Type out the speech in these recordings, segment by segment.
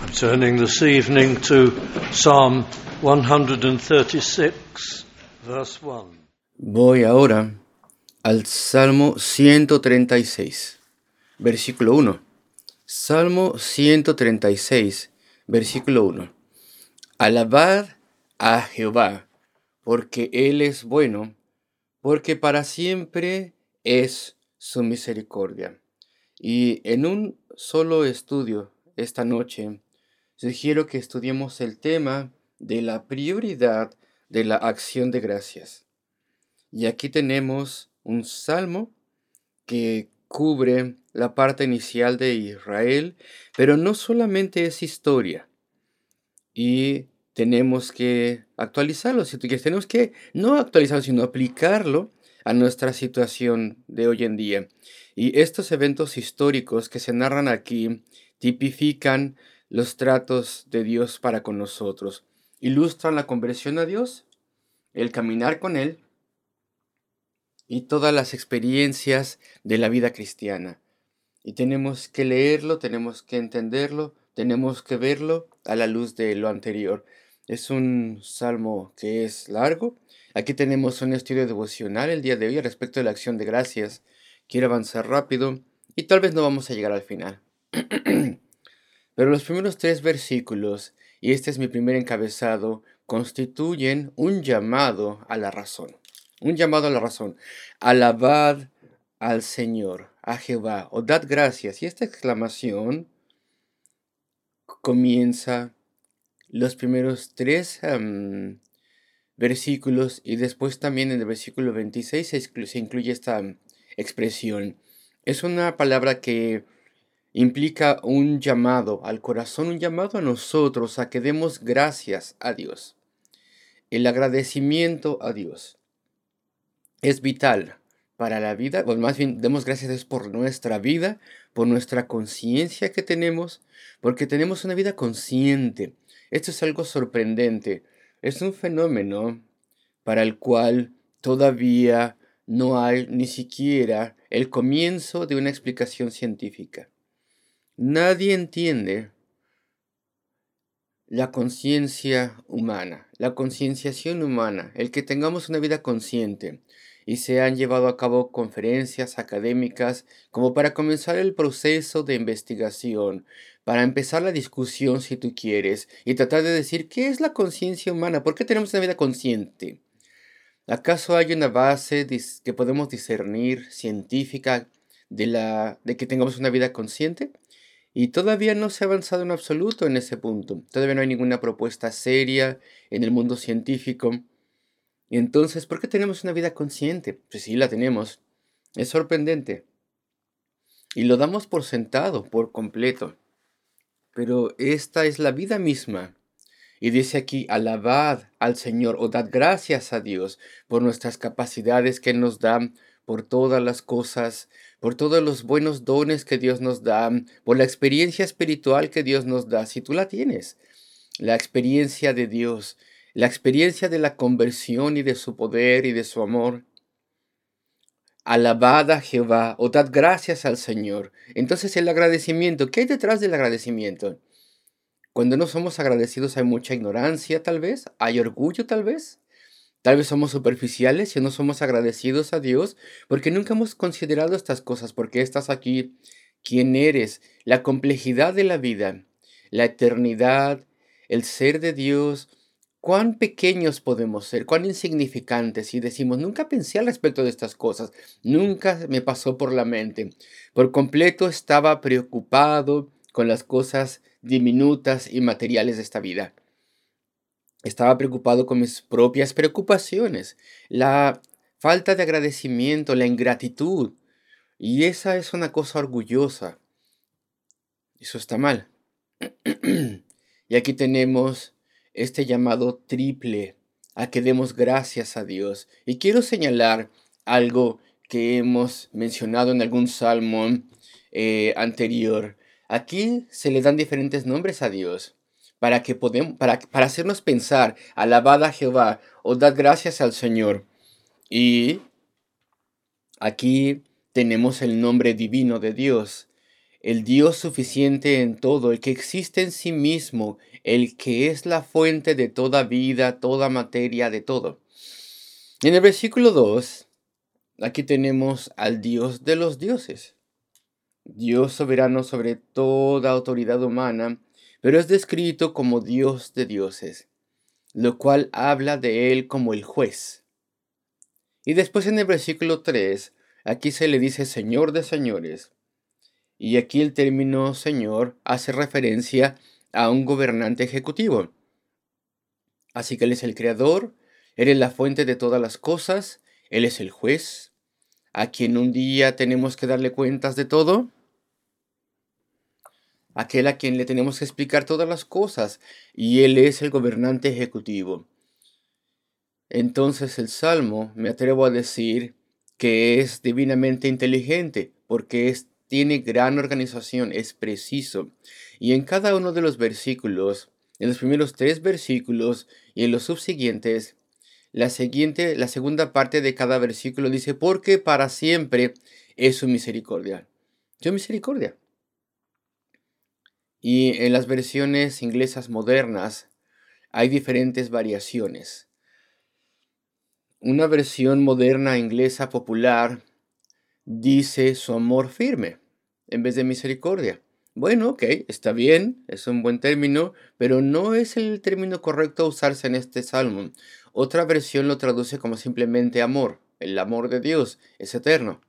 Turning this evening to Psalm 136, verse 1. Voy ahora al Salmo 136, versículo 1. Salmo 136, versículo 1. Alabad a Jehová, porque Él es bueno, porque para siempre es su misericordia. Y en un solo estudio esta noche, sugiero que estudiemos el tema de la prioridad de la acción de gracias. Y aquí tenemos un salmo que cubre la parte inicial de Israel, pero no solamente es historia. Y tenemos que actualizarlo, si tú quieres, tenemos que no actualizarlo, sino aplicarlo a nuestra situación de hoy en día. Y estos eventos históricos que se narran aquí tipifican los tratos de Dios para con nosotros. Ilustran la conversión a Dios, el caminar con Él y todas las experiencias de la vida cristiana. Y tenemos que leerlo, tenemos que entenderlo, tenemos que verlo a la luz de lo anterior. Es un salmo que es largo. Aquí tenemos un estudio devocional el día de hoy respecto de la acción de gracias. Quiero avanzar rápido y tal vez no vamos a llegar al final. Pero los primeros 3 versículos, y este es mi primer encabezado, constituyen un llamado a la razón. Un llamado a la razón. Alabad al Señor, a Jehová, o dad gracias. Y esta exclamación comienza los primeros 3 versículos, y después también en el versículo 26 se incluye esta expresión. Es una palabra que implica un llamado al corazón, un llamado a nosotros a que demos gracias a Dios. El agradecimiento a Dios es vital para la vida, o más bien demos gracias a Dios por nuestra vida, por nuestra conciencia que tenemos, porque tenemos una vida consciente. Esto es algo sorprendente. Es un fenómeno para el cual todavía no hay ni siquiera el comienzo de una explicación científica. Nadie entiende la conciencia humana, la concienciación humana, el que tengamos una vida consciente. Y se han llevado a cabo conferencias académicas como para comenzar el proceso de investigación, para empezar la discusión si tú quieres, y tratar de decir qué es la conciencia humana, por qué tenemos una vida consciente. ¿Acaso hay una base que podemos discernir científica de que tengamos una vida consciente? Y todavía no se ha avanzado en absoluto en ese punto. Todavía no hay ninguna propuesta seria en el mundo científico. Y entonces, ¿por qué tenemos una vida consciente? Pues sí, la tenemos. Es sorprendente. Y lo damos por sentado, por completo. Pero esta es la vida misma. Y dice aquí, alabad al Señor o dad gracias a Dios por nuestras capacidades que Él nos da, por todas las cosas, por todos los buenos dones que Dios nos da, por la experiencia espiritual que Dios nos da, si tú la tienes, la experiencia de Dios, la experiencia de la conversión y de su poder y de su amor. Alabad a Jehová o dad gracias al Señor. Entonces el agradecimiento, ¿qué hay detrás del agradecimiento? Cuando no somos agradecidos hay mucha ignorancia, tal vez, hay orgullo, tal vez somos superficiales y no somos agradecidos a Dios porque nunca hemos considerado estas cosas, porque estás aquí, quién eres, la complejidad de la vida, la eternidad, el ser de Dios, cuán pequeños podemos ser, cuán insignificantes, y decimos, nunca pensé al respecto de estas cosas, nunca me pasó por la mente, por completo estaba preocupado con las cosas diminutas y materiales de esta vida. Estaba preocupado con mis propias preocupaciones, la falta de agradecimiento, la ingratitud. Y esa es una cosa orgullosa. Eso está mal. Y aquí tenemos este llamado triple a que demos gracias a Dios. Y quiero señalar algo que hemos mencionado en algún salmo anterior. Aquí se le dan diferentes nombres a Dios para hacernos pensar, alabad a Jehová o dad gracias al Señor. Y aquí tenemos el nombre divino de Dios. el Dios suficiente en todo, el que existe en sí mismo, el que es la fuente de toda vida, toda materia, de todo. En el versículo 2, aquí tenemos al Dios de los dioses, Dios soberano sobre toda autoridad humana, pero es descrito como Dios de dioses, lo cual habla de él como el juez. Y después en el versículo 3, aquí se le dice Señor de señores. Y aquí el término Señor hace referencia a un gobernante ejecutivo. Así que Él es el creador, Él es la fuente de todas las cosas, Él es el juez, a quien un día tenemos que darle cuentas de todo, aquel a quien le tenemos que explicar todas las cosas, y Él es el gobernante ejecutivo. Entonces el Salmo, me atrevo a decir que es divinamente inteligente, porque tiene gran organización, es preciso. Y en cada uno de los versículos, en los primeros 3 versículos y en los subsiguientes, la segunda parte de cada versículo dice, porque para siempre es su misericordia. Su misericordia. Y en las versiones inglesas modernas hay diferentes variaciones. Una versión moderna inglesa popular dice su amor firme en vez de misericordia. Bueno, ok, está bien, es un buen término, pero no es el término correcto a usarse en este salmo. Otra versión lo traduce como simplemente amor. El amor de Dios es eterno.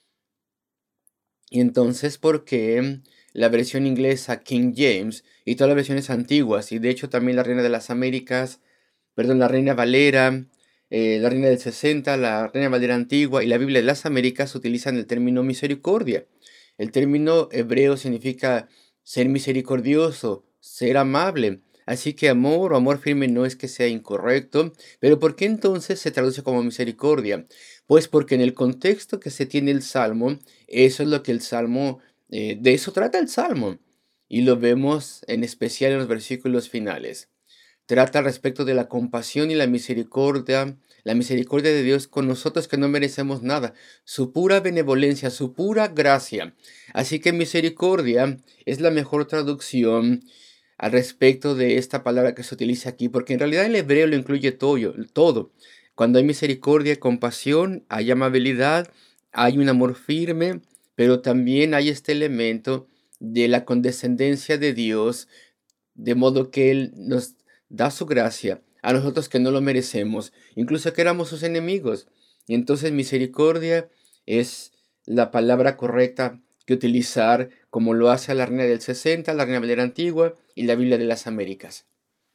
Y entonces, ¿por qué la versión inglesa King James y todas las versiones antiguas, y de hecho también la Reina de las Américas, perdón, la Reina Valera, la Reina del 60, la Reina Valera antigua y la Biblia de las Américas utilizan el término misericordia? El término hebreo significa ser misericordioso, ser amable. Así que amor o amor firme no es que sea incorrecto, pero ¿por qué entonces se traduce como misericordia? Pues porque en el contexto que se tiene el Salmo, eso es lo que el Salmo, de eso trata el Salmo. Y lo vemos en especial en los versículos finales. Trata respecto de la compasión y la misericordia de Dios con nosotros que no merecemos nada, su pura benevolencia, su pura gracia. Así que misericordia es la mejor traducción al respecto de esta palabra que se utiliza aquí, porque en realidad el hebreo lo incluye todo. Cuando hay misericordia y compasión, hay amabilidad, hay un amor firme, pero también hay este elemento de la condescendencia de Dios, de modo que Él nos da su gracia a nosotros que no lo merecemos, incluso que éramos sus enemigos. Y entonces misericordia es la palabra correcta que utilizar, como lo hace la Reina del 60, la Reina Valera antigua y la Biblia de las Américas.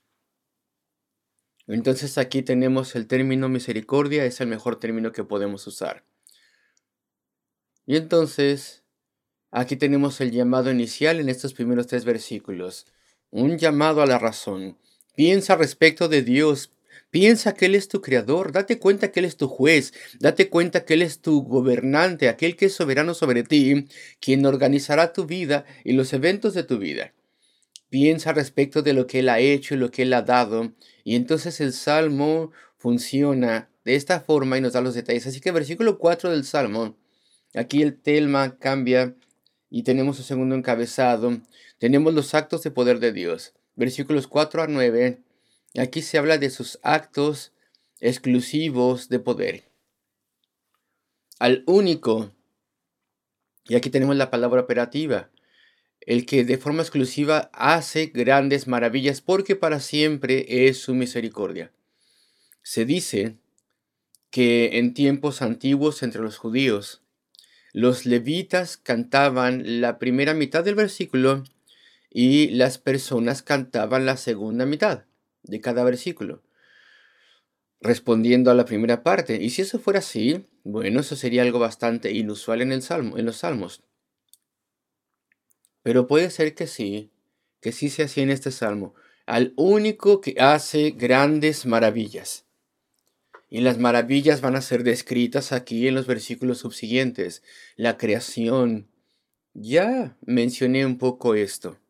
Entonces aquí tenemos el término misericordia, es el mejor término que podemos usar. Y entonces aquí tenemos el llamado inicial en estos primeros 3 versículos. Un llamado a la razón. Piensa respecto de Dios. Piensa que Él es tu creador. Date cuenta que Él es tu juez. Date cuenta que Él es tu gobernante, aquel que es soberano sobre ti, quien organizará tu vida y los eventos de tu vida. Piensa respecto de lo que Él ha hecho y lo que Él ha dado. Y entonces el Salmo funciona de esta forma y nos da los detalles. Así que versículo 4 del Salmo, aquí el tema cambia y tenemos un segundo encabezado. Tenemos los actos de poder de Dios. Versículos 4 a 9. Aquí se habla de sus actos exclusivos de poder. Al único, y aquí tenemos la palabra operativa, el que de forma exclusiva hace grandes maravillas porque para siempre es su misericordia. Se dice que en tiempos antiguos entre los judíos, los levitas cantaban la primera mitad del versículo y las personas cantaban la segunda mitad de cada versículo, respondiendo a la primera parte. Y si eso fuera así, bueno, eso sería algo bastante inusual en los salmos. Pero puede ser que sí sea así en este salmo. Al único que hace grandes maravillas. Y las maravillas van a ser descritas aquí en los versículos subsiguientes. La creación. Ya mencioné un poco esto.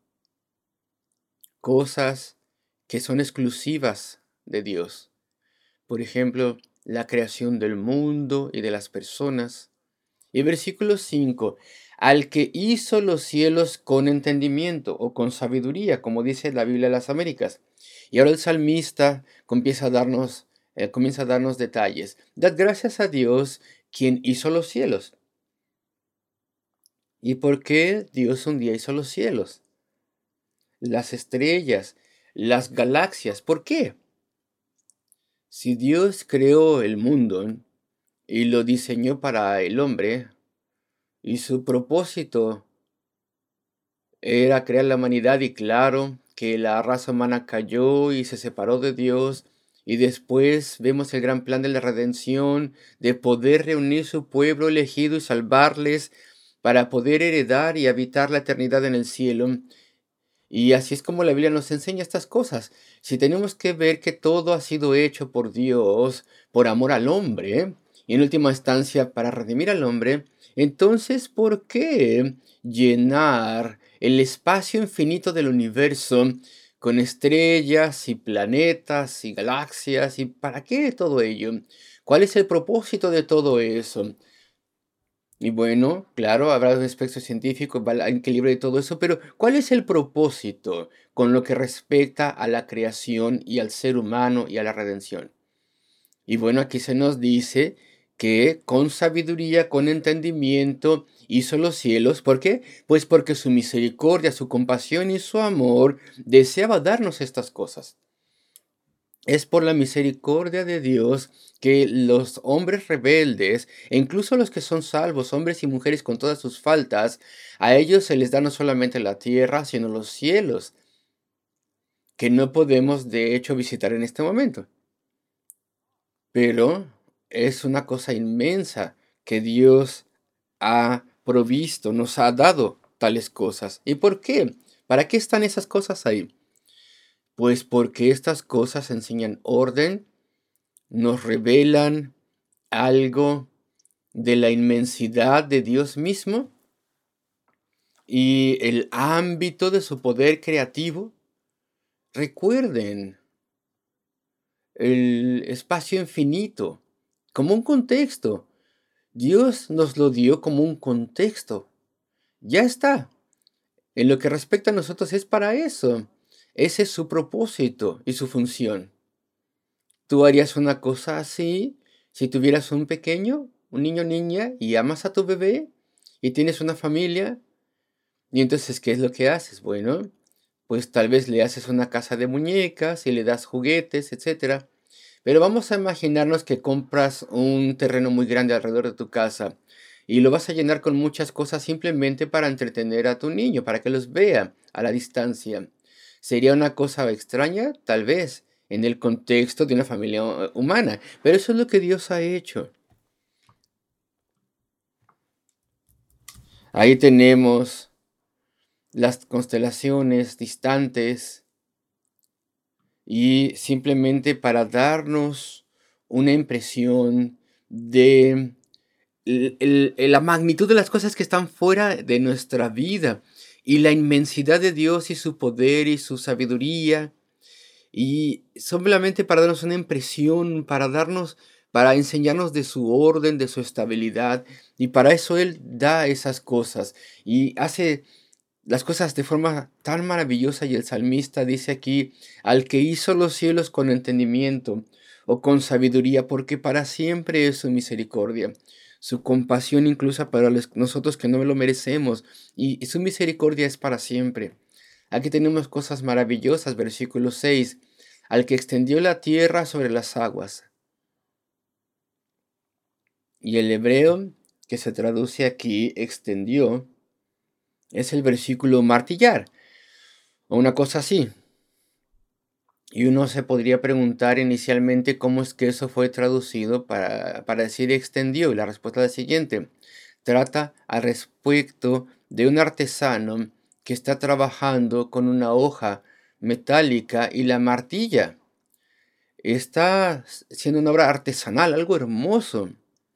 Cosas que son exclusivas de Dios. Por ejemplo, la creación del mundo y de las personas, Y versículo 5, al que hizo los cielos con entendimiento o con sabiduría, como dice la Biblia de las Américas. Y ahora el salmista comienza a darnos detalles. Dad gracias a Dios, quien hizo los cielos. ¿Y por qué Dios un día hizo los cielos? Las estrellas, las galaxias. ¿Por qué? Si Dios creó el mundo y lo diseñó para el hombre, y su propósito era crear la humanidad, y claro que la raza humana cayó y se separó de Dios, y después vemos el gran plan de la redención, de poder reunir su pueblo elegido y salvarles para poder heredar y habitar la eternidad en el cielo. Y así es como la Biblia nos enseña estas cosas. Si tenemos que ver que todo ha sido hecho por Dios, por amor al hombre, y en última instancia para redimir al hombre, entonces, ¿por qué llenar el espacio infinito del universo con estrellas y planetas y galaxias? ¿Y para qué todo ello? ¿Cuál es el propósito de todo eso? Y bueno, claro, habrá un aspecto científico, equilibrio y todo eso, pero ¿cuál es el propósito con lo que respecta a la creación y al ser humano y a la redención? Y bueno, aquí se nos dice que con sabiduría, con entendimiento, hizo los cielos. ¿Por qué? Pues porque su misericordia, su compasión y su amor deseaba darnos estas cosas. Es por la misericordia de Dios que los hombres rebeldes, e incluso los que son salvos, hombres y mujeres con todas sus faltas, a ellos se les da no solamente la tierra, sino los cielos, que no podemos de hecho visitar en este momento. Pero es una cosa inmensa que Dios ha provisto, nos ha dado tales cosas. ¿Y por qué? ¿Para qué están esas cosas ahí? Pues porque estas cosas enseñan orden, nos revelan algo de la inmensidad de Dios mismo y el ámbito de su poder creativo. Recuerden el espacio infinito como un contexto. Dios nos lo dio como un contexto. Ya está. En lo que respecta a nosotros es para eso. Ese es su propósito y su función. ¿Tú harías una cosa así si tuvieras un pequeño, un niño o niña, y amas a tu bebé y tienes una familia? Y entonces, ¿qué es lo que haces? Bueno, pues tal vez le haces una casa de muñecas y le das juguetes, etcétera. Pero vamos a imaginarnos que compras un terreno muy grande alrededor de tu casa y lo vas a llenar con muchas cosas simplemente para entretener a tu niño, para que los vea a la distancia. ¿Sería una cosa extraña? Tal vez, en el contexto de una familia humana, pero eso es lo que Dios ha hecho. Ahí tenemos las constelaciones distantes y simplemente para darnos una impresión de la magnitud de las cosas que están fuera de nuestra vida y la inmensidad de Dios y su poder y su sabiduría. Y simplemente para darnos una impresión, para enseñarnos de su orden, de su estabilidad. Y para eso Él da esas cosas y hace las cosas de forma tan maravillosa. Y el salmista dice aquí, al que hizo los cielos con entendimiento o con sabiduría, porque para siempre es su misericordia, su compasión incluso para nosotros que no lo merecemos, y su misericordia es para siempre. Aquí tenemos cosas maravillosas, versículo 6, al que extendió la tierra sobre las aguas. Y el hebreo que se traduce aquí, extendió, es el versículo martillar, o una cosa así. Y uno se podría preguntar inicialmente cómo es que eso fue traducido para decir extendió. Y la respuesta es la siguiente. Trata al respecto de un artesano que está trabajando con una hoja metálica y la martilla. Está siendo una obra artesanal, algo hermoso.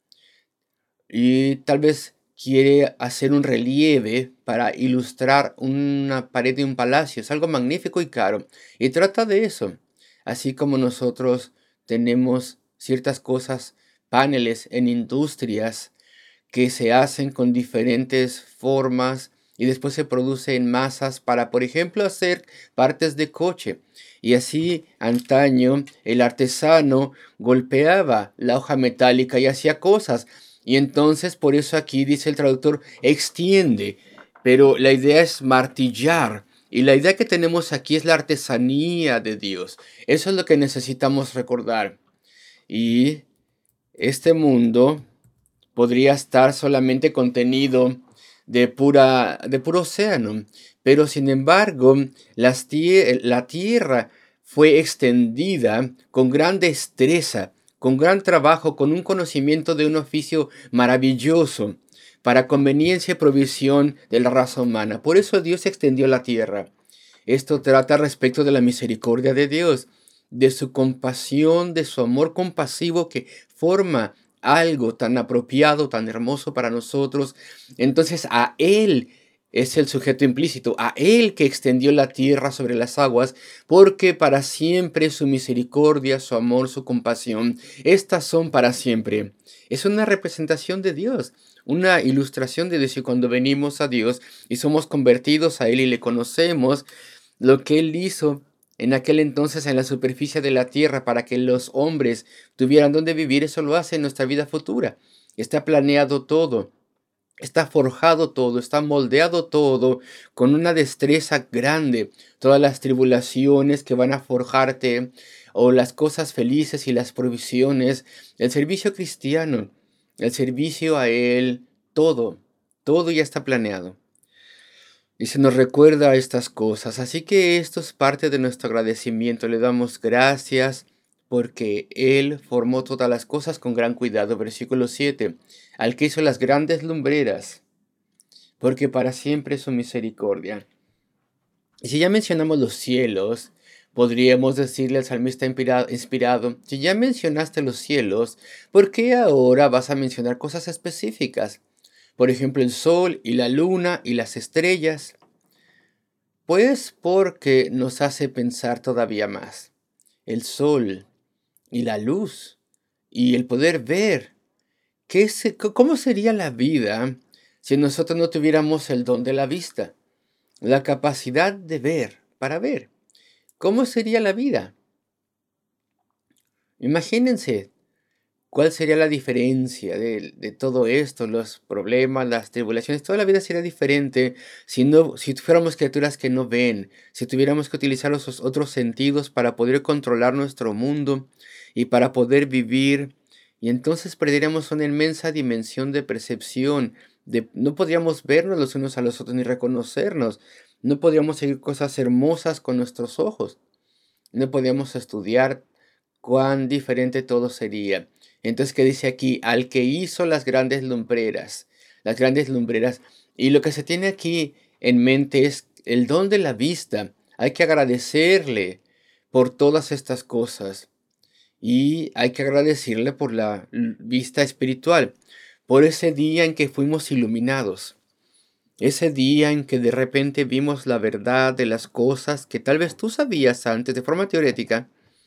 Y tal vez quiere hacer un relieve para ilustrar una pared de un palacio. Es algo magnífico y caro. Y trata de eso. Así como nosotros tenemos ciertas cosas, paneles en industrias que se hacen con diferentes formas y después se produce en masas para, por ejemplo, hacer partes de coche. Y así, antaño, el artesano golpeaba la hoja metálica y hacía cosas. Y entonces, por eso aquí dice el traductor, extiende. Pero la idea es martillar. Y la idea que tenemos aquí es la artesanía de Dios. Eso es lo que necesitamos recordar. Y este mundo podría estar solamente contenido de puro océano, pero sin embargo, la tierra fue extendida con gran destreza, con gran trabajo, con un conocimiento de un oficio maravilloso, para conveniencia y provisión de la raza humana. Por eso Dios extendió la tierra. Esto trata respecto de la misericordia de Dios, de su compasión, de su amor compasivo que forma algo tan apropiado, tan hermoso para nosotros. Entonces a Él es el sujeto implícito, a Él que extendió la tierra sobre las aguas, porque para siempre su misericordia, su amor, su compasión, estas son para siempre. Es una representación de Dios, una ilustración de Dios, y cuando venimos a Dios y somos convertidos a Él y le conocemos, lo que Él hizo en aquel entonces en la superficie de la tierra para que los hombres tuvieran donde vivir, eso lo hace en nuestra vida futura. Está planeado todo, está forjado todo, está moldeado todo con una destreza grande. Todas las tribulaciones que van a forjarte o las cosas felices y las provisiones, el servicio cristiano, el servicio a Él, todo ya está planeado. Y se nos recuerda estas cosas. Así que esto es parte de nuestro agradecimiento. Le damos gracias porque Él formó todas las cosas con gran cuidado. Versículo 7. Al que hizo las grandes lumbreras, porque para siempre es su misericordia. Y si ya mencionamos los cielos, podríamos decirle al salmista inspirado, si ya mencionaste los cielos, ¿por qué ahora vas a mencionar cosas específicas? Por ejemplo, el sol y la luna y las estrellas. Pues porque nos hace pensar todavía más. El sol y la luz y el poder ver. ¿Cómo sería la vida si nosotros no tuviéramos el don de la vista? La capacidad de ver, para ver. ¿Cómo sería la vida? Imagínense. ¿Cuál sería la diferencia de todo esto, los problemas, las tribulaciones? Toda la vida sería diferente si fuéramos criaturas que no ven, si tuviéramos que utilizar los otros sentidos para poder controlar nuestro mundo y para poder vivir. Y entonces perderíamos una inmensa dimensión de percepción. No podríamos vernos los unos a los otros ni reconocernos. No podríamos seguir cosas hermosas con nuestros ojos. No podríamos estudiar cuán diferente todo sería. Entonces, ¿qué dice aquí? Al que hizo las grandes lumbreras. Las grandes lumbreras. Y lo que se tiene aquí en mente es el don de la vista. Hay que agradecerle por todas estas cosas. Y hay que agradecerle por la vista espiritual. Por ese día en que fuimos iluminados. Ese día en que de repente vimos la verdad de las cosas que tal vez tú sabías antes de forma teórica,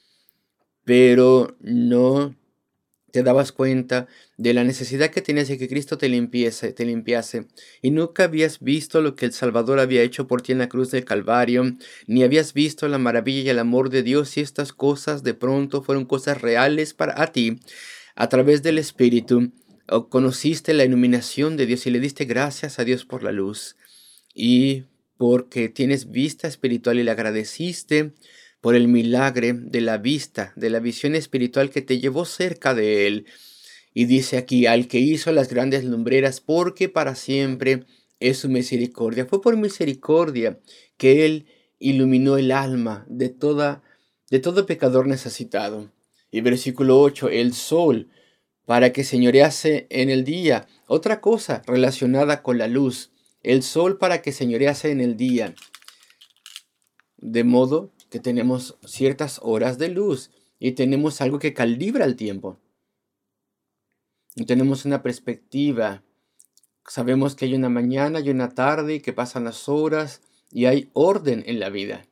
pero no te dabas cuenta de la necesidad que tenías de que Cristo te limpiase, y nunca habías visto lo que el Salvador había hecho por ti en la cruz del Calvario, ni habías visto la maravilla y el amor de Dios, y estas cosas de pronto fueron cosas reales para ti, a través del Espíritu, o conociste la iluminación de Dios y le diste gracias a Dios por la luz, y porque tienes vista espiritual y le agradeciste por el milagro de la vista, de la visión espiritual que te llevó cerca de Él. Y dice aquí, al que hizo las grandes lumbreras, porque para siempre es su misericordia. Fue por misericordia que Él iluminó el alma de todo pecador necesitado. Y versículo 8, el sol, para que señorease en el día. Otra cosa relacionada con la luz, el sol para que señorease en el día. De modo que tenemos ciertas horas de luz y tenemos algo que calibra el tiempo. Y tenemos una perspectiva. Sabemos que hay una mañana y una tarde, que pasan las horas y hay orden en la vida.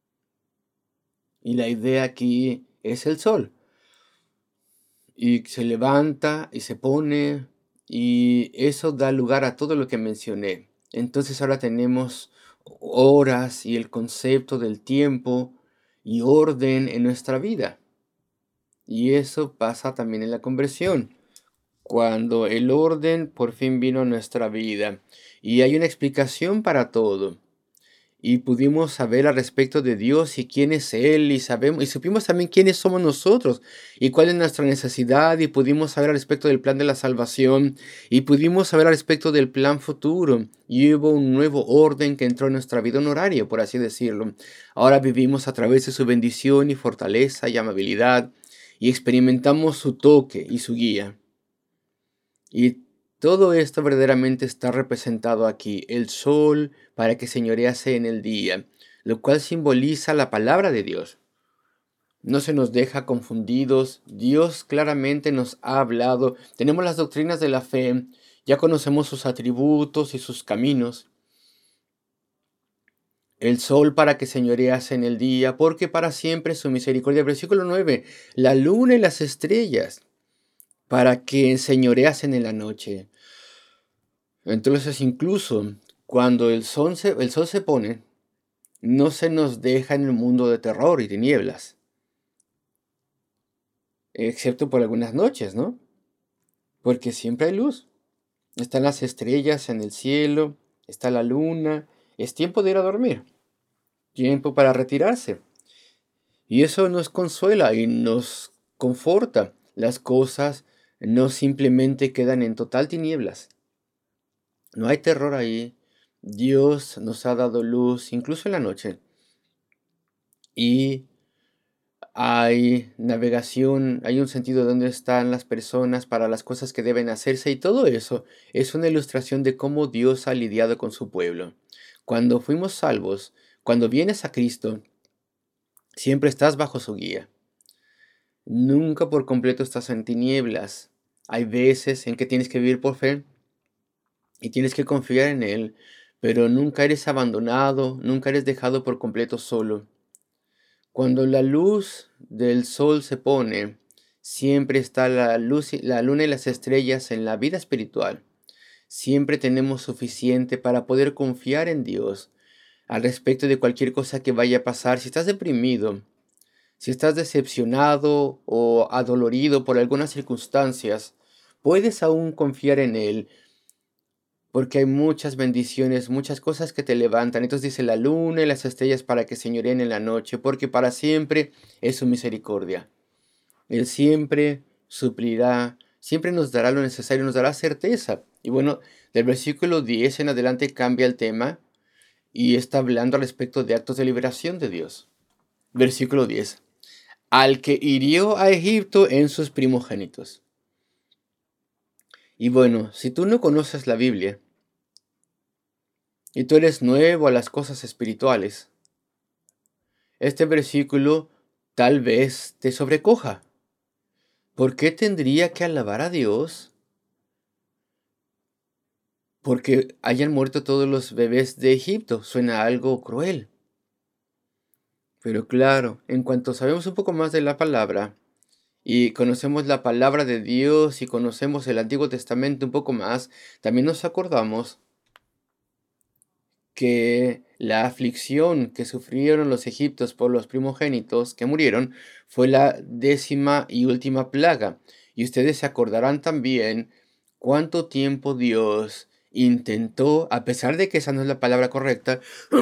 Y la idea aquí es el sol. Y se levanta y se pone Y eso da lugar a todo lo que mencioné. Entonces ahora tenemos horas y el concepto del tiempo y orden en nuestra vida. Y eso pasa también en la conversión, cuando el orden por fin vino a nuestra vida. Y hay una explicación para todo. Y pudimos saber al respecto de Dios y quién es Él, y supimos también quiénes somos nosotros y cuál es nuestra necesidad, y pudimos saber al respecto del plan de la salvación, y pudimos saber al respecto del plan futuro, y hubo un nuevo orden que entró en nuestra vida, un horario, por así decirlo. Ahora vivimos a través de su bendición y fortaleza y amabilidad, y experimentamos su toque y su guía. Y todo esto verdaderamente está representado aquí. El sol para que señorease en el día, lo cual simboliza la palabra de Dios. No se nos deja confundidos. Dios claramente nos ha hablado. Tenemos las doctrinas de la fe. Ya conocemos sus atributos y sus caminos. El sol para que señorease en el día, porque para siempre su misericordia. Versículo 9. La luna y las estrellas para que señoreasen en la noche. Entonces, incluso cuando el sol se pone, no se nos deja en el mundo de terror y tinieblas, excepto por algunas noches, ¿no? Porque siempre hay luz. Están las estrellas en el cielo, está la luna, es tiempo de ir a dormir, tiempo para retirarse. Y eso nos consuela y nos conforta. Las cosas no simplemente quedan en total tinieblas. No hay terror ahí. Dios nos ha dado luz, incluso en la noche. Y hay navegación, hay un sentido de dónde están las personas para las cosas que deben hacerse, y todo eso es una ilustración de cómo Dios ha lidiado con su pueblo. Cuando fuimos salvos, cuando vienes a Cristo, siempre estás bajo su guía. Nunca por completo estás en tinieblas. Hay veces en que tienes que vivir por fe y tienes que confiar en Él, pero nunca eres abandonado, nunca eres dejado por completo solo. Cuando la luz del sol se pone, siempre está la luz, la luna y las estrellas en la vida espiritual. Siempre tenemos suficiente para poder confiar en Dios al respecto de cualquier cosa que vaya a pasar. Si estás deprimido, si estás decepcionado o adolorido por algunas circunstancias, puedes aún confiar en Él, porque hay muchas bendiciones, muchas cosas que te levantan. Entonces dice la luna y las estrellas para que señoreen en la noche, porque para siempre es su misericordia. Él siempre suplirá, siempre nos dará lo necesario, nos dará certeza. Y bueno, del versículo 10 en adelante cambia el tema y está hablando al respecto de actos de liberación de Dios. Versículo 10. Al que hirió a Egipto en sus primogénitos. Y bueno, si tú no conoces la Biblia, y tú eres nuevo a las cosas espirituales, este versículo tal vez te sobrecoja. ¿Por qué tendría que alabar a Dios porque hayan muerto todos los bebés de Egipto? Suena algo cruel. Pero claro, en cuanto sabemos un poco más de la palabra y conocemos la palabra de Dios y conocemos el Antiguo Testamento un poco más, también nos acordamos que la aflicción que sufrieron los egipcios por los primogénitos que murieron fue la 10ª y última plaga. Y ustedes se acordarán también cuánto tiempo Dios intentó, a pesar de que esa no es la palabra correcta,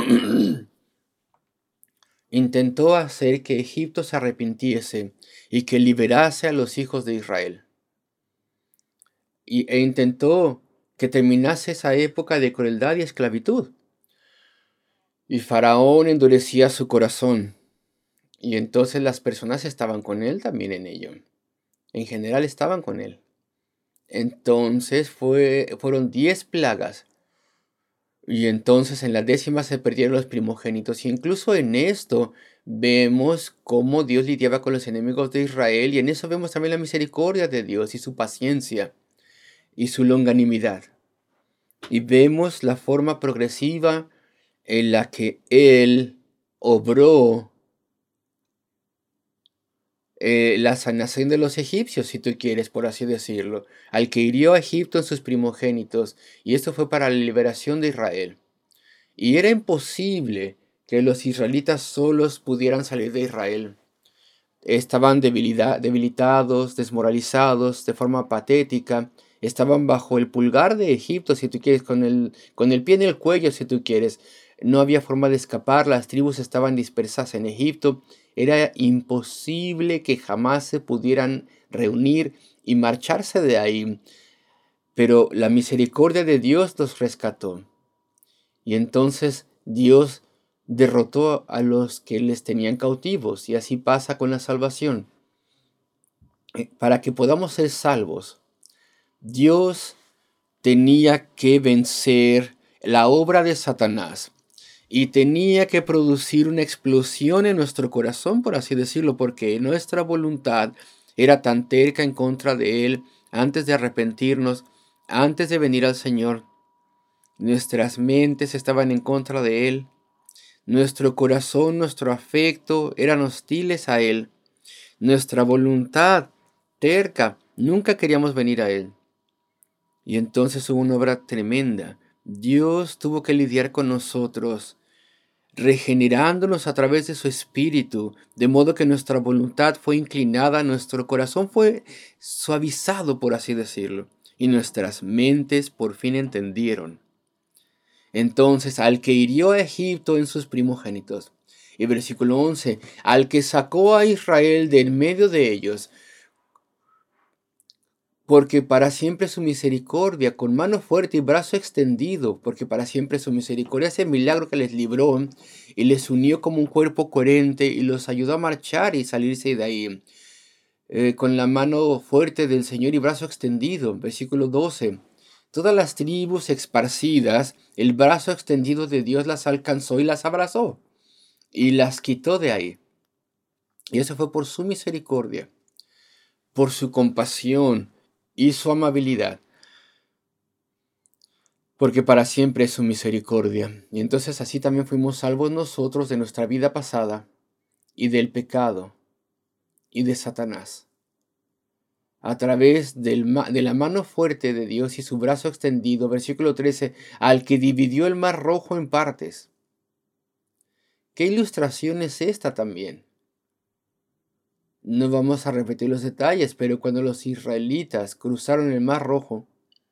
intentó hacer que Egipto se arrepintiese y que liberase a los hijos de Israel. E intentó que terminase esa época de crueldad y esclavitud. Y Faraón endurecía su corazón, y entonces las personas estaban con él también en ello. En general estaban con él. Entonces fueron 10 plagas, y entonces en la 10ª se perdieron los primogénitos. Y incluso en esto vemos cómo Dios lidiaba con los enemigos de Israel, y en eso vemos también la misericordia de Dios y su paciencia y su longanimidad. Y vemos la forma progresiva en la que Él obró la sanación de los egipcios, si tú quieres, por así decirlo, al que hirió a Egipto en sus primogénitos, y esto fue para la liberación de Israel. Y era imposible que los israelitas solos pudieran salir de Israel. Estaban debilitados, desmoralizados, de forma patética. Estaban bajo el pulgar de Egipto, si tú quieres, con el pie en el cuello, si tú quieres. No había forma de escapar, las tribus estaban dispersas en Egipto. Era imposible que jamás se pudieran reunir y marcharse de ahí. Pero la misericordia de Dios los rescató. Y entonces Dios derrotó a los que les tenían cautivos. Y así pasa con la salvación. Para que podamos ser salvos, Dios tenía que vencer la obra de Satanás. Y tenía que producir una explosión en nuestro corazón, por así decirlo, porque nuestra voluntad era tan terca en contra de Él antes de arrepentirnos, antes de venir al Señor. Nuestras mentes estaban en contra de Él. Nuestro corazón, nuestro afecto eran hostiles a Él. Nuestra voluntad terca, nunca queríamos venir a Él. Y entonces hubo una obra tremenda. Dios tuvo que lidiar con nosotros, regenerándonos a través de su Espíritu, de modo que nuestra voluntad fue inclinada, nuestro corazón fue suavizado, por así decirlo, y nuestras mentes por fin entendieron. Entonces, al que hirió a Egipto en sus primogénitos. Y versículo 11, al que sacó a Israel de en medio de ellos, porque para siempre su misericordia, con mano fuerte y brazo extendido, porque para siempre su misericordia, ese milagro que les libró y les unió como un cuerpo coherente y los ayudó a marchar y salirse de ahí, con la mano fuerte del Señor y brazo extendido. Versículo 12. Todas las tribus esparcidas, el brazo extendido de Dios las alcanzó y las abrazó y las quitó de ahí. Y eso fue por su misericordia, por su compasión y su amabilidad, porque para siempre es su misericordia. Y entonces así también fuimos salvos nosotros de nuestra vida pasada y del pecado y de Satanás, a través de la mano fuerte de Dios y su brazo extendido. Versículo 13, al que dividió el mar rojo en partes. ¿Qué ilustración es esta también? No vamos a repetir los detalles, pero cuando los israelitas cruzaron el mar rojo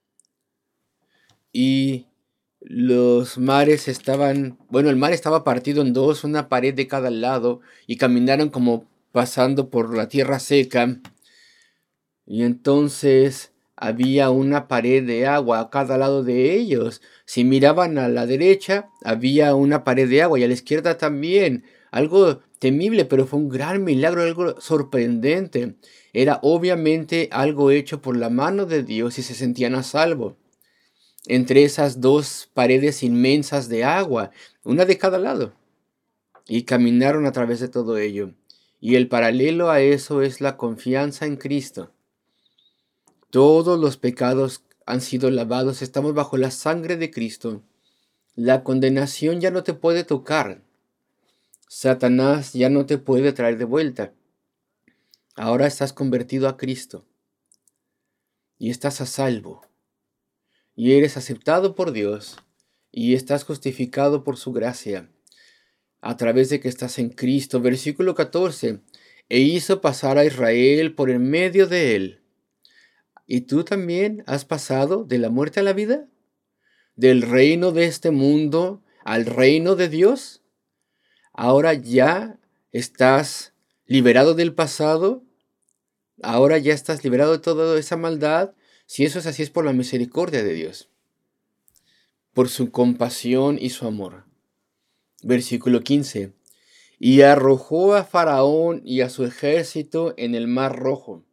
y los mares estaban, bueno, el mar estaba partido en dos, una pared de cada lado, y caminaron como pasando por la tierra seca, y entonces había una pared de agua a cada lado de ellos. Si miraban a la derecha, había una pared de agua, y a la izquierda también. Algo temible, pero fue un gran milagro, algo sorprendente. Era obviamente algo hecho por la mano de Dios y se sentían a salvo entre esas dos paredes inmensas de agua, una de cada lado, y caminaron a través de todo ello. Y el paralelo a eso es la confianza en Cristo. Todos los pecados han sido lavados, estamos bajo la sangre de Cristo. La condenación ya no te puede tocar. Satanás ya no te puede traer de vuelta. Ahora estás convertido a Cristo y estás a salvo. Y eres aceptado por Dios y estás justificado por su gracia a través de que estás en Cristo. Versículo 14. E hizo pasar a Israel por en medio de él. ¿Y tú también has pasado de la muerte a la vida? ¿Del reino de este mundo al reino de Dios? Ahora ya estás liberado del pasado. Ahora ya estás liberado de toda esa maldad. Si eso es así, es por la misericordia de Dios, por su compasión y su amor. Versículo 15. Y arrojó a Faraón y a su ejército en el mar rojo.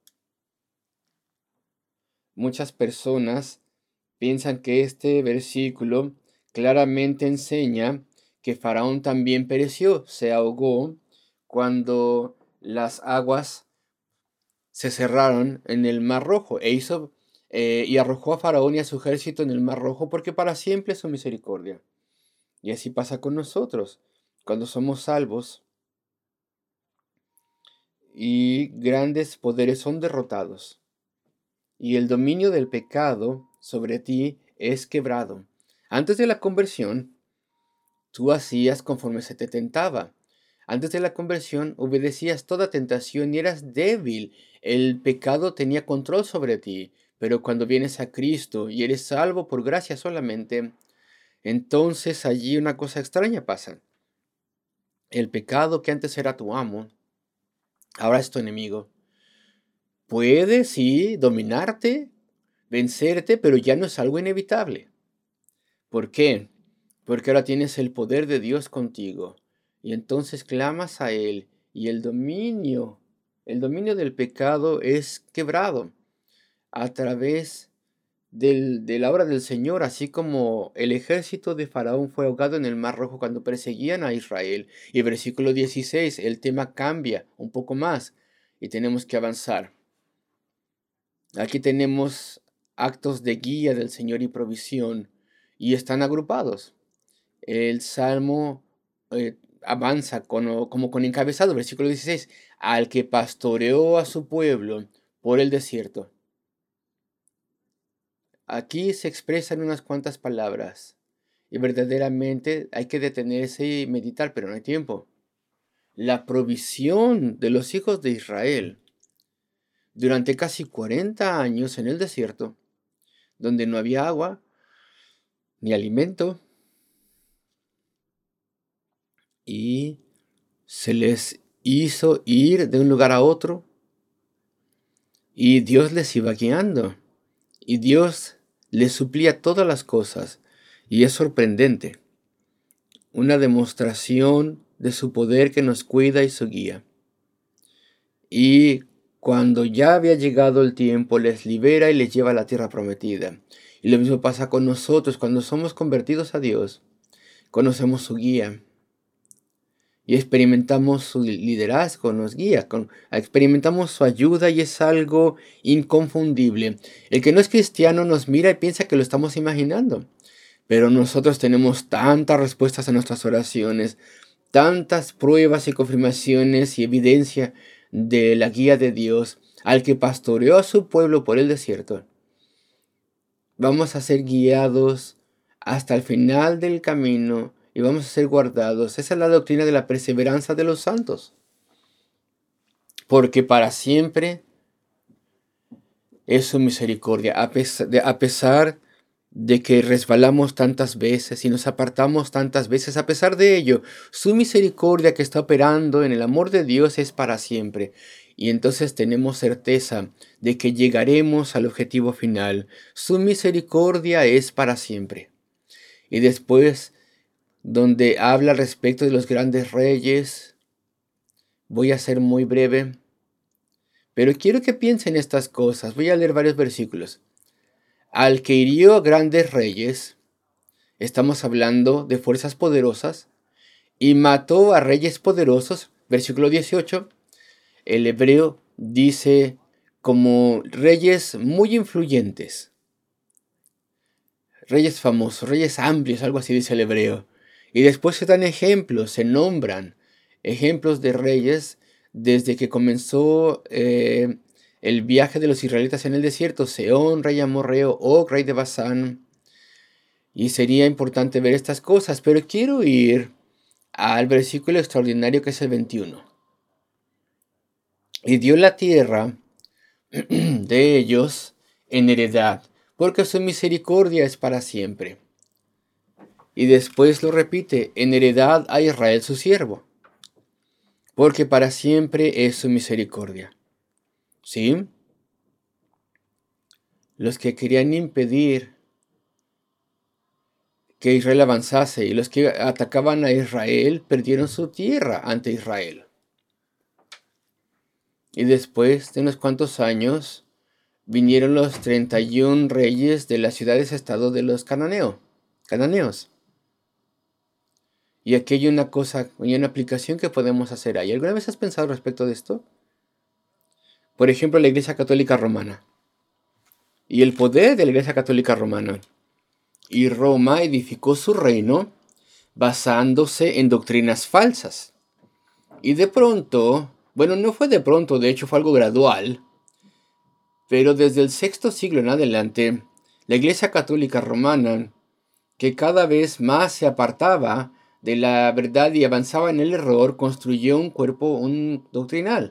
Muchas personas piensan que este versículo claramente enseña que Faraón también pereció, se ahogó cuando las aguas se cerraron en el mar rojo y arrojó a Faraón y a su ejército en el mar rojo, porque para siempre es su misericordia. Y así pasa con nosotros. Cuando somos salvos y grandes poderes son derrotados, y el dominio del pecado sobre ti es quebrado. Antes de la conversión, tú hacías conforme se te tentaba. Antes de la conversión, obedecías toda tentación y eras débil. El pecado tenía control sobre ti. Pero cuando vienes a Cristo y eres salvo por gracia solamente, entonces allí una cosa extraña pasa. El pecado que antes era tu amo, ahora es tu enemigo. Puede, sí, dominarte, vencerte, pero ya no es algo inevitable. ¿Por qué? Porque ahora tienes el poder de Dios contigo. Y entonces clamas a Él y el dominio del pecado es quebrado a través de la obra del Señor, así como el ejército de Faraón fue ahogado en el Mar Rojo cuando perseguían a Israel. Y versículo 16, el tema cambia un poco más y tenemos que avanzar. Aquí tenemos actos de guía del Señor y provisión y están agrupados. El Salmo avanza como con encabezado, versículo 16, al que pastoreó a su pueblo por el desierto. Aquí se expresan unas cuantas palabras y verdaderamente hay que detenerse y meditar, pero no hay tiempo. La provisión de los hijos de Israel durante casi 40 años en el desierto, donde no había agua ni alimento, y se les hizo ir de un lugar a otro, y Dios les iba guiando, y Dios les suplía todas las cosas, y es sorprendente, una demostración de su poder que nos cuida y su guía. Y cuando ya había llegado el tiempo, les libera y les lleva a la tierra prometida. Y lo mismo pasa con nosotros cuando somos convertidos a Dios, conocemos su guía. Y experimentamos su liderazgo, nos guía, experimentamos su ayuda y es algo inconfundible. El que no es cristiano nos mira y piensa que lo estamos imaginando. Pero nosotros tenemos tantas respuestas a nuestras oraciones, tantas pruebas y confirmaciones y evidencia de la guía de Dios, al que pastoreó a su pueblo por el desierto. Vamos a ser guiados hasta el final del camino y vamos a ser guardados. Esa es la doctrina de la perseverancia de los santos. Porque para siempre es su misericordia. A pesar de que resbalamos tantas veces y nos apartamos tantas veces, a pesar de ello, su misericordia que está operando en el amor de Dios es para siempre. Y entonces tenemos certeza de que llegaremos al objetivo final. Su misericordia es para siempre. Y después, donde habla respecto de los grandes reyes, voy a ser muy breve, pero quiero que piensen estas cosas. Voy a leer varios versículos. Al que hirió a grandes reyes, estamos hablando de fuerzas poderosas, y mató a reyes poderosos, versículo 18, el hebreo dice como reyes muy influyentes, reyes famosos, reyes amplios, algo así dice el hebreo. Y después se dan ejemplos, se nombran ejemplos de reyes desde que comenzó el viaje de los israelitas en el desierto. Sehón, rey amorreo, Og, rey de Basán. Y sería importante ver estas cosas, pero quiero ir al versículo extraordinario que es el 21. Y dio la tierra de ellos en heredad, porque su misericordia es para siempre. Y después lo repite, en heredad a Israel su siervo, porque para siempre es su misericordia. ¿Sí? Los que querían impedir que Israel avanzase y los que atacaban a Israel perdieron su tierra ante Israel. Y después de unos cuantos años vinieron los 31 reyes de las ciudades-estado de los cananeos. Y aquí hay una cosa, hay una aplicación que podemos hacer ahí. ¿Alguna vez has pensado respecto de esto? Por ejemplo, la Iglesia Católica Romana. Y el poder de la Iglesia Católica Romana. Y Roma edificó su reino basándose en doctrinas falsas. Y de pronto Bueno, no fue de pronto, de hecho fue algo gradual, pero desde el sexto siglo en adelante, la Iglesia Católica Romana, que cada vez más se apartaba de la verdad y avanzaba en el error, construyó un cuerpo doctrinal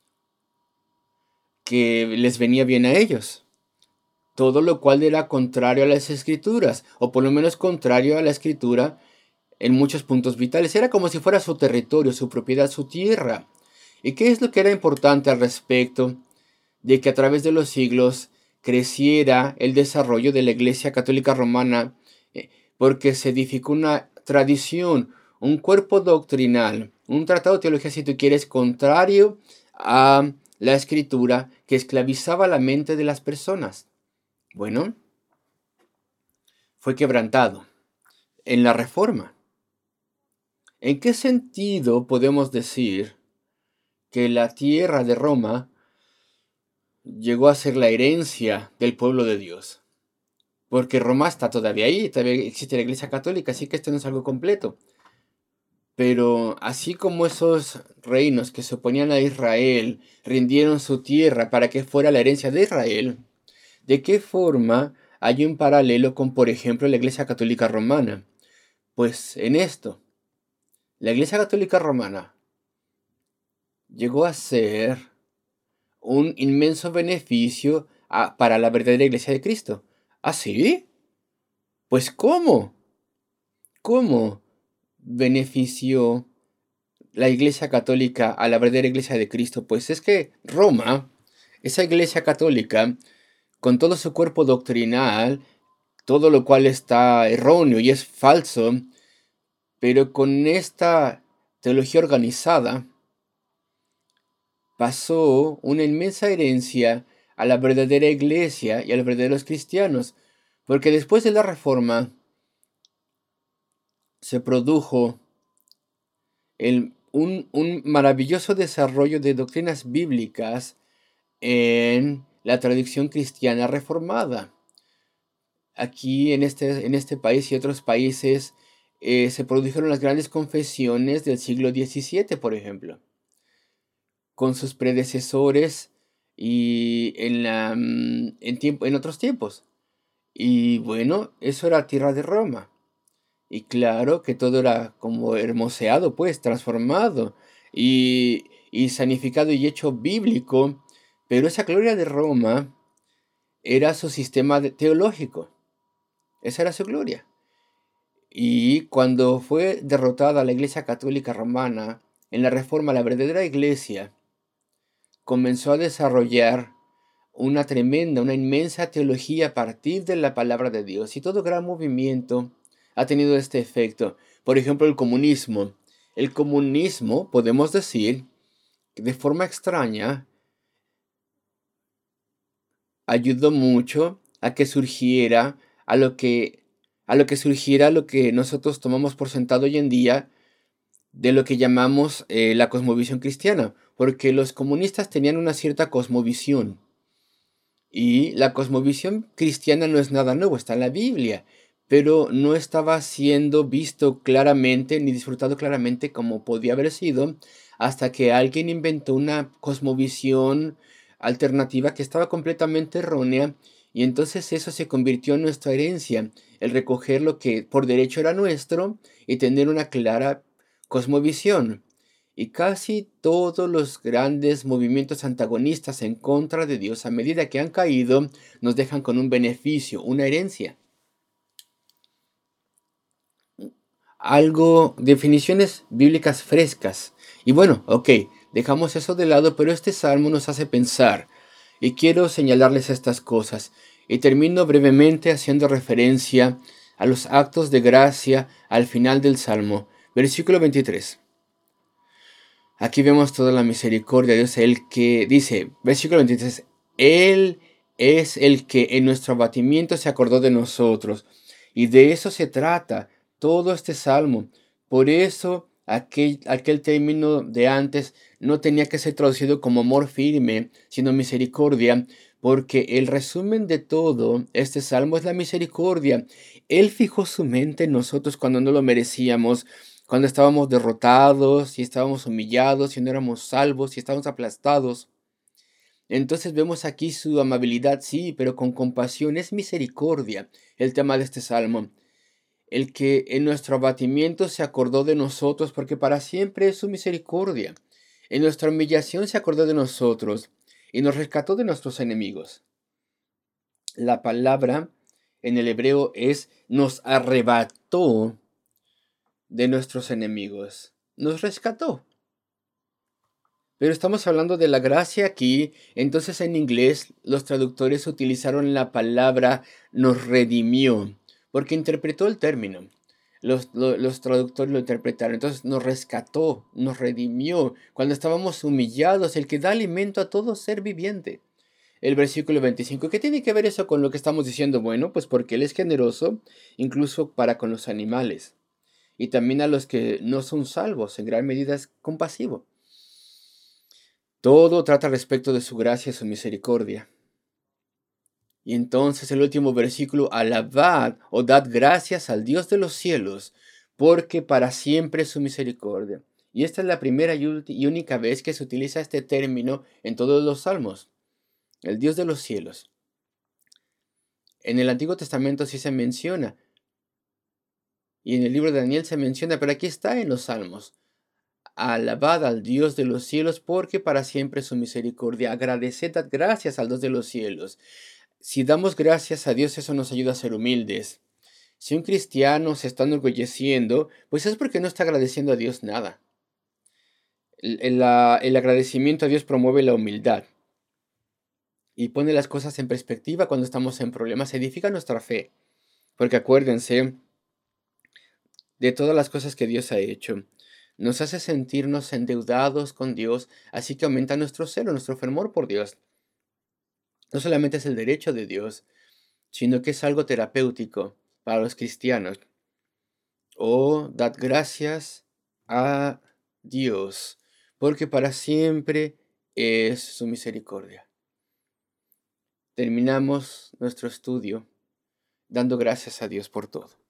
que les venía bien a ellos. Todo lo cual era contrario a las escrituras, o por lo menos contrario a la escritura en muchos puntos vitales. Era como si fuera su territorio, su propiedad, su tierra. ¿Y qué es lo que era importante al respecto de que a través de los siglos creciera el desarrollo de la Iglesia Católica Romana? Porque se edificó una tradición, un cuerpo doctrinal, un tratado de teología, si tú quieres, contrario a la escritura, que esclavizaba la mente de las personas. Bueno, fue quebrantado en la Reforma. ¿En qué sentido podemos decir que la tierra de Roma llegó a ser la herencia del pueblo de Dios? Porque Roma está todavía ahí, todavía existe la Iglesia Católica, así que esto no es algo completo. Pero así como esos reinos que se oponían a Israel rindieron su tierra para que fuera la herencia de Israel, ¿de qué forma hay un paralelo con, por ejemplo, la Iglesia Católica Romana? Pues en esto, la Iglesia Católica Romana llegó a ser un inmenso beneficio para la verdadera Iglesia de Cristo. ¿Ah, sí? Pues ¿cómo? ¿Cómo benefició la Iglesia Católica a la verdadera Iglesia de Cristo? Pues es que Roma, esa Iglesia Católica, con todo su cuerpo doctrinal, todo lo cual está erróneo y es falso, pero con esta teología organizada, pasó una inmensa herencia a la verdadera iglesia y a los verdaderos cristianos, porque después de la Reforma se produjo un maravilloso desarrollo de doctrinas bíblicas en la tradición cristiana reformada. Aquí en este país y otros países se produjeron las grandes confesiones del siglo XVII, por ejemplo, con sus predecesores y en otros tiempos. Y bueno, eso era tierra de Roma. Y claro que todo era como hermoseado, pues, transformado y sanificado y hecho bíblico. Pero esa gloria de Roma era su sistema teológico. Esa era su gloria. Y cuando fue derrotada la Iglesia Católica Romana, en la Reforma, la verdadera Iglesia comenzó a desarrollar una tremenda, una inmensa teología a partir de la palabra de Dios. Y todo gran movimiento ha tenido este efecto. Por ejemplo, el comunismo. El comunismo, podemos decir, de forma extraña, ayudó mucho a que surgiera lo que nosotros tomamos por sentado hoy en día de lo que llamamos la cosmovisión cristiana, porque los comunistas tenían una cierta cosmovisión. Y la cosmovisión cristiana no es nada nuevo, está en la Biblia, pero no estaba siendo visto claramente ni disfrutado claramente como podía haber sido hasta que alguien inventó una cosmovisión alternativa que estaba completamente errónea y entonces eso se convirtió en nuestra herencia, el recoger lo que por derecho era nuestro y tener una clara cosmovisión. Y casi todos los grandes movimientos antagonistas en contra de Dios, a medida que han caído, nos dejan con un beneficio, una herencia. Definiciones bíblicas frescas. Y bueno, ok, dejamos eso de lado, pero este salmo nos hace pensar. Y quiero señalarles estas cosas. Y termino brevemente haciendo referencia a los actos de gracia al final del salmo. Versículo 23. Aquí vemos toda la misericordia de Dios, el que dice, versículo 23, Él es el que en nuestro abatimiento se acordó de nosotros. Y de eso se trata todo este salmo. Por eso aquel término de antes no tenía que ser traducido como amor firme, sino misericordia, porque el resumen de todo este salmo es la misericordia. Él fijó su mente en nosotros cuando no lo merecíamos, cuando estábamos derrotados y estábamos humillados y no éramos salvos y estábamos aplastados. Entonces vemos aquí su amabilidad, sí, pero con compasión, es misericordia el tema de este salmo. El que en nuestro abatimiento se acordó de nosotros, porque para siempre es su misericordia. En nuestra humillación se acordó de nosotros y nos rescató de nuestros enemigos. La palabra en el hebreo es nos arrebató de nuestros enemigos. Nos rescató. Pero estamos hablando de la gracia aquí, entonces en inglés los traductores utilizaron la palabra nos redimió, porque interpretó el término. Los traductores lo interpretaron, entonces nos rescató, nos redimió, cuando estábamos humillados, el que da alimento a todo ser viviente. El versículo 25, ¿qué tiene que ver eso con lo que estamos diciendo? Bueno, pues porque Él es generoso, incluso para con los animales, y también a los que no son salvos, en gran medida es compasivo. Todo trata respecto de su gracia y su misericordia. Y entonces el último versículo, alabad o dad gracias al Dios de los cielos, porque para siempre es su misericordia. Y esta es la primera y única vez que se utiliza este término en todos los salmos. El Dios de los cielos. En el Antiguo Testamento sí se menciona. Y en el libro de Daniel se menciona, pero aquí está en los salmos. Alabad al Dios de los cielos, porque para siempre es su misericordia. Agradeced, dad gracias al Dios de los cielos. Si damos gracias a Dios, eso nos ayuda a ser humildes. Si un cristiano se está enorgulleciendo, pues es porque no está agradeciendo a Dios nada. El agradecimiento a Dios promueve la humildad y pone las cosas en perspectiva cuando estamos en problemas, edifica nuestra fe. Porque acuérdense de todas las cosas que Dios ha hecho. Nos hace sentirnos endeudados con Dios, así que aumenta nuestro celo, nuestro fervor por Dios. No solamente es el derecho de Dios, sino que es algo terapéutico para los cristianos. Oh, dad gracias a Dios, porque para siempre es su misericordia. Terminamos nuestro estudio dando gracias a Dios por todo.